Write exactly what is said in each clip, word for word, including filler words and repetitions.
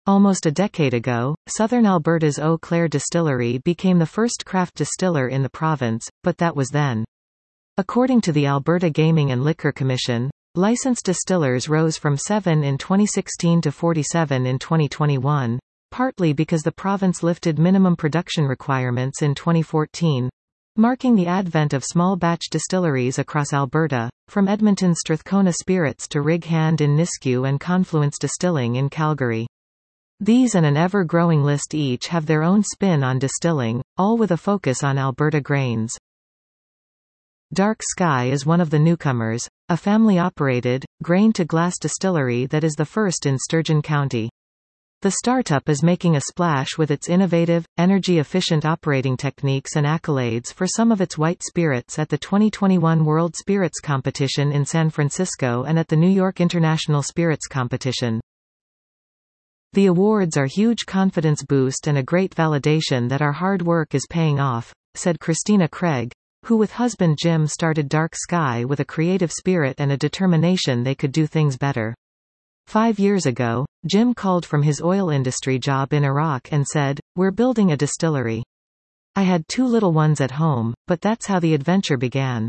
Almost a decade ago, southern Alberta's Eau Claire distillery became the first craft distiller in the province, but that was then. According to the Alberta Gaming and Liquor Commission, licensed distillers rose from seven in twenty sixteen to forty-seven in twenty twenty-one, partly because the province lifted minimum production requirements in twenty fourteen, marking the advent of small-batch distilleries across Alberta, from Edmonton's Strathcona Spirits to Rig Hand in Nisku and Confluence Distilling in Calgary. These and an ever-growing list each have their own spin on distilling, all with a focus on Alberta grains. Dark Sky is one of the newcomers, a family-operated, grain-to-glass distillery that is the first in Sturgeon County. The startup is making a splash with its innovative, energy-efficient operating techniques and accolades for some of its white spirits at the twenty twenty-one World Spirits Competition in San Francisco and at the New York International Spirits Competition. The awards are huge confidence boost and a great validation that our hard work is paying off, said Christina Craig, who with husband Jim started Dark Sky with a creative spirit and a determination they could do things better. Five years ago, Jim called from his oil industry job in Iraq and said, "We're building a distillery. I had two little ones at home, but that's how the adventure began."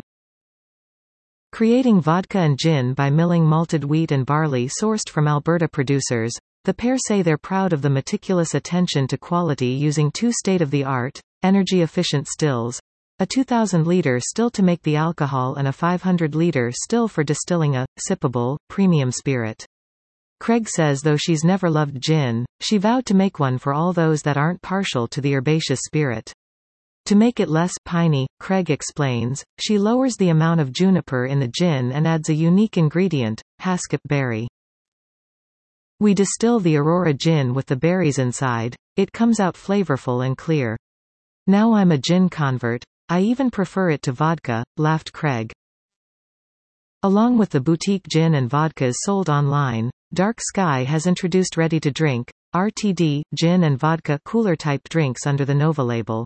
Creating vodka and gin by milling malted wheat and barley sourced from Alberta producers, the pair say they're proud of the meticulous attention to quality using two state-of-the-art, energy-efficient stills, a two thousand liter still to make the alcohol and a five hundred liter still for distilling a sippable, premium spirit. Craig says though she's never loved gin, she vowed to make one for all those that aren't partial to the herbaceous spirit. To make it less piney, Craig explains, she lowers the amount of juniper in the gin and adds a unique ingredient, haskip berry. We distill the Aurora gin with the berries inside. It comes out flavorful and clear. Now I'm a gin convert. I even prefer it to vodka, laughed Craig. Along with the boutique gin and vodkas sold online, Dark Sky has introduced ready-to-drink, R T D, gin and vodka cooler-type drinks under the Nova label.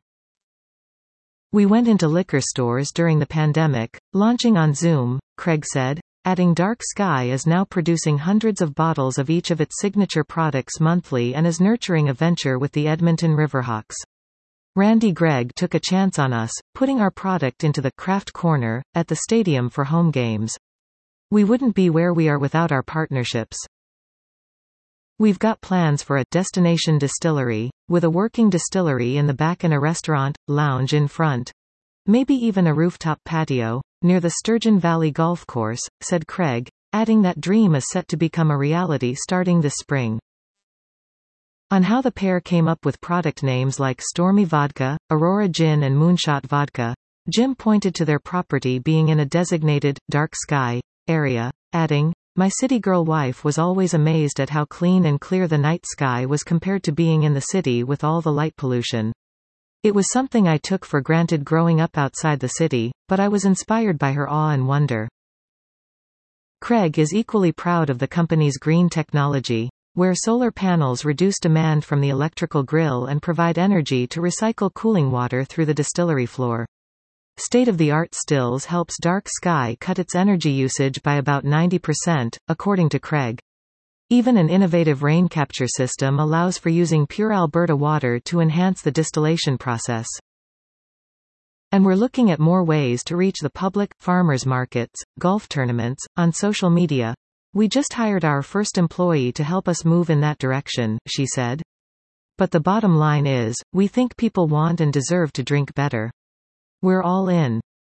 We went into liquor stores during the pandemic, launching on Zoom, Craig said, adding Dark Sky is now producing hundreds of bottles of each of its signature products monthly and is nurturing a venture with the Edmonton Riverhawks. Randy Gregg took a chance on us, putting our product into the craft corner at the stadium for home games. We wouldn't be where we are without our partnerships. We've got plans for a destination distillery, with a working distillery in the back and a restaurant, lounge in front. Maybe even a rooftop patio, near the Sturgeon Valley Golf Course, said Craig, adding that dream is set to become a reality starting this spring. On how the pair came up with product names like Stormy Vodka, Aurora Gin and Moonshot Vodka, Jim pointed to their property being in a designated, Dark Sky, area, adding, "My city girl wife was always amazed at how clean and clear the night sky was compared to being in the city with all the light pollution. It was something I took for granted growing up outside the city, but I was inspired by her awe and wonder." Craig is equally proud of the company's green technology, where solar panels reduce demand from the electrical grill and provide energy to recycle cooling water through the distillery floor. State-of-the-art stills helps Dark Sky cut its energy usage by about ninety percent, according to Craig. Even an innovative rain capture system allows for using pure Alberta water to enhance the distillation process. And we're looking at more ways to reach the public, farmers markets, golf tournaments, on social media. We just hired our first employee to help us move in that direction, she said. But the bottom line is, we think people want and deserve to drink better. We're all in.